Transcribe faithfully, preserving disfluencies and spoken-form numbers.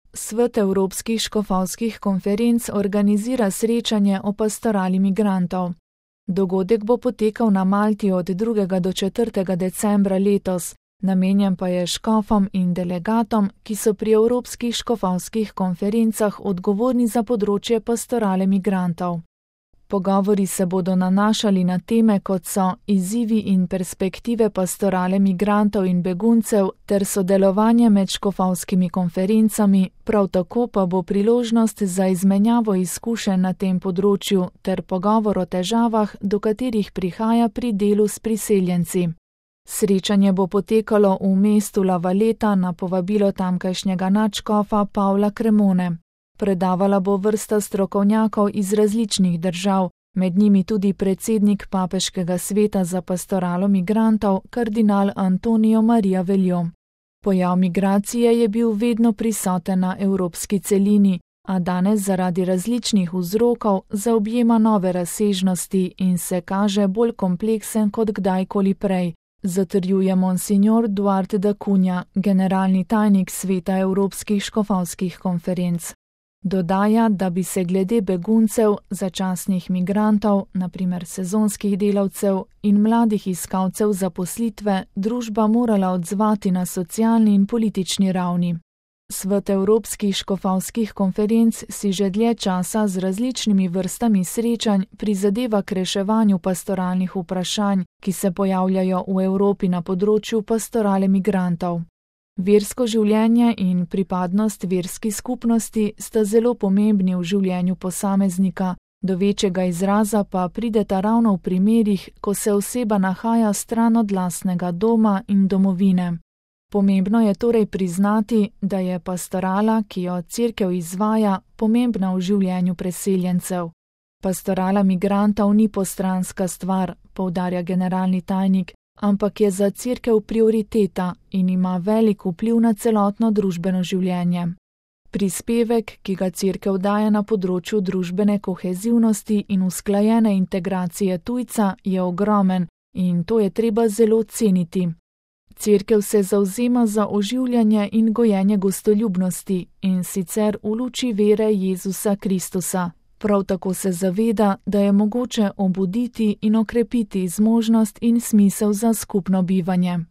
Svet evropskih škofovskih konferenc organizira srečanje o pastorali migrantov. Dogodek bo potekal na Malti od drugega do četrtega decembra letos, namenjen pa je škofom in delegatom, ki so pri evropskih škofovskih konferencah odgovorni za področje pastorale migrantov. Pogovori se bodo nanašali na teme, kot so izzivi in perspektive pastorale migrantov in beguncev ter sodelovanje med škofovskimi konferencami, prav tako pa bo priložnost za izmenjavo izkušenj na tem področju ter pogovor o težavah, do katerih prihaja pri delu s priseljenci. Srečanje bo potekalo v mestu La Valetta na povabilo tamkajšnjega nadškofa Pavla Cremone. Predavala bo vrsta strokovnjakov iz različnih držav, med njimi tudi predsednik papeškega sveta za pastoralo migrantov, kardinal Antonio Maria Veljo. Pojav migracije je bil vedno prisoten na evropski celini, a danes zaradi različnih vzrokov zaobjema nove razsežnosti in se kaže bolj kompleksen kot kdajkoli prej, zatrjuje monsignor Duarte da Cunha, generalni tajnik sveta evropskih škofovskih konferenc. Dodaja, da bi se glede beguncev, začasnih migrantov, na primer sezonskih delavcev in mladih iskalcev zaposlitve, družba morala odzvati na socialni in politični ravni. Svet evropskih škofovskih konferenc si že dlje časa z različnimi vrstami srečanj prizadeva k reševanju pastoralnih vprašanj, ki se pojavljajo v Evropi na področju pastorale migrantov. Versko življenje in pripadnost verski skupnosti sta zelo pomembni v življenju posameznika, do večjega izraza pa prideta ravno v primerih, ko se oseba nahaja stran od lastnega doma in domovine. Pomembno je torej priznati, da je pastorala, ki jo cerkev izvaja, pomembna v življenju preseljencev. Pastorala migrantov ni postranska stvar, poudarja generalni tajnik, ampak je za cerkev prioriteta in ima velik vpliv na celotno družbeno življenje. Prispevek, ki ga cerkev daje na področju družbene kohezivnosti in usklajene integracije tujca, je ogromen in to je treba zelo ceniti. Cerkev se zavzema za oživljanje in gojenje gostoljubnosti in sicer v luči vere Jezusa Kristusa. Prav tako se zaveda, da je mogoče obuditi in okrepiti zmožnost in smisel za skupno bivanje.